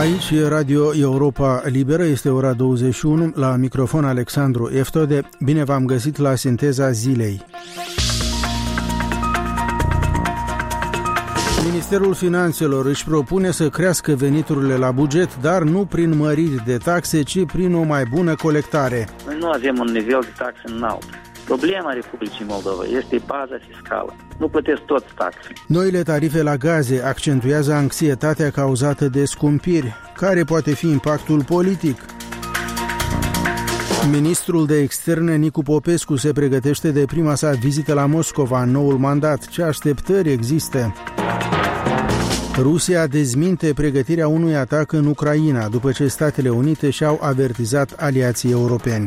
Aici e Radio Europa Liberă, este ora 21, la microfon Alexandru Eftode. Bine v-am găsit la sinteza zilei. Ministerul Finanțelor își propune să crească veniturile la buget, dar nu prin măriri de taxe, ci prin o mai bună colectare. Noi nu avem un nivel de taxe înalt. Problema Republicii Moldova este baza fiscală. Nu plătesc toți taxe. Noile tarife la gaze accentuează anxietatea cauzată de scumpiri. Care poate fi impactul politic? Ministrul de Externe Nicu Popescu se pregătește de prima sa vizită la Moscova în noul mandat. Ce așteptări există? Rusia dezminte pregătirea unui atac în Ucraina, după ce Statele Unite și-au avertizat aliații europeni.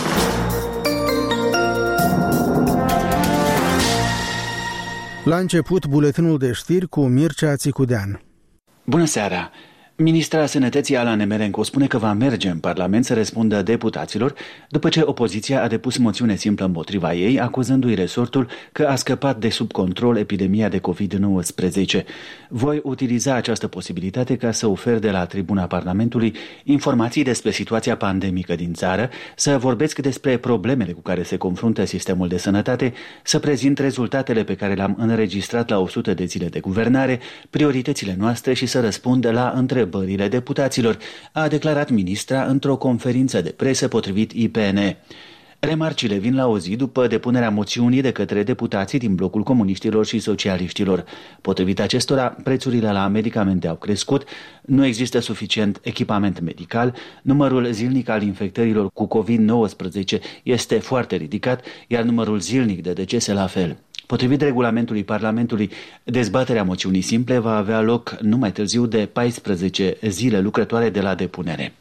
La început, buletinul de știri cu Mircea Țicudean. Bună seara! Ministra Sănătății Ala Nemerenko spune că va merge în Parlament să răspundă deputaților după ce opoziția a depus moțiune simplă împotriva ei, acuzându-i resortul că a scăpat de sub control epidemia de COVID-19. Voi utiliza această posibilitate ca să ofer de la tribuna Parlamentului informații despre situația pandemică din țară, să vorbesc despre problemele cu care se confruntă sistemul de sănătate, să prezint rezultatele pe care le-am înregistrat la 100 de zile de guvernare, prioritățile noastre și să răspund la întrebările deputaților, a declarat ministra într-o conferință de presă potrivit IPN. Remarcile vin la o zi după depunerea moțiunii de către deputații din blocul comuniștilor și socialiștilor. Potrivit acestora, prețurile la medicamente au crescut, nu există suficient echipament medical, numărul zilnic al infectărilor cu COVID-19 este foarte ridicat, iar numărul zilnic de decese la fel. Potrivit regulamentului Parlamentului, dezbaterea moțiunii simple va avea loc nu mai târziu de 14 zile lucrătoare de la depunere.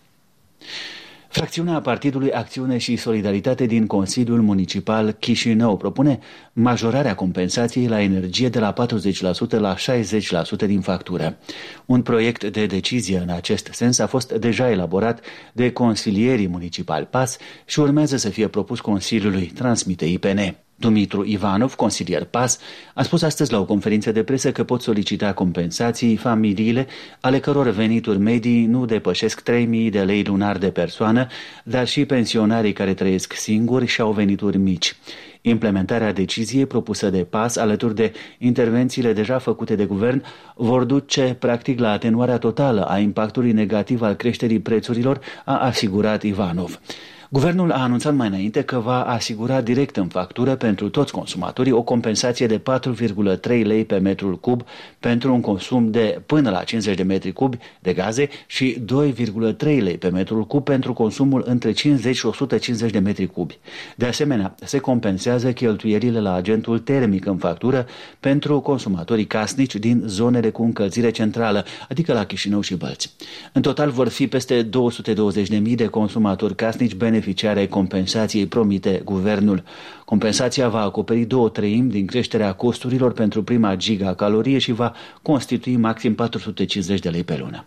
Fracțiunea Partidului Acțiune și Solidaritate din Consiliul Municipal Chișinău propune majorarea compensației la energie de la 40% la 60% din factură. Un proiect de decizie în acest sens a fost deja elaborat de consilierii municipali PAS și urmează să fie propus Consiliului, transmite IPN. Dumitru Ivanov, consilier PAS, a spus astăzi la o conferință de presă că pot solicita compensații familiile ale căror venituri medii nu depășesc 3.000 de lei lunar de persoană, dar și pensionarii care trăiesc singuri și au venituri mici. Implementarea deciziei propusă de PAS, alături de intervențiile deja făcute de guvern, vor duce practic la atenuarea totală a impactului negativ al creșterii prețurilor, a asigurat Ivanov. Guvernul a anunțat mai înainte că va asigura direct în factură pentru toți consumatorii o compensație de 4,3 lei pe metrul cub pentru un consum de până la 50 de metri cubi de gaze și 2,3 lei pe metrul cub pentru consumul între 50 și 150 de metri cubi. De asemenea, se compensează cheltuielile la agentul termic în factură pentru consumatorii casnici din zonele cu încălzire centrală, adică la Chișinău și Bălți. În total vor fi peste 220.000 de consumatori casnici beneficiari ai compensației, promite guvernul. Compensația va acoperi 2/3 din creșterea costurilor pentru prima gigacalorie și va constitui maxim 450 de lei pe lună.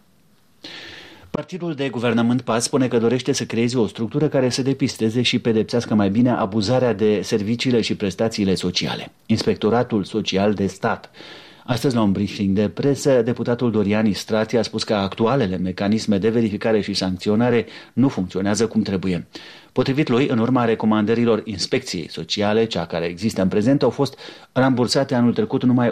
Partidul de guvernământ PAS spune că dorește să creeze o structură care să depisteze și pedepsească mai bine abuzarea de serviciile și prestațiile sociale. Inspectoratul Social de Stat. Astăzi, la un briefing de presă, deputatul Dorian Istratie a spus că actualele mecanisme de verificare și sancționare nu funcționează cum trebuie. Potrivit lui, în urma recomandărilor inspecției sociale, cea care există în prezent, au fost rambursate anul trecut numai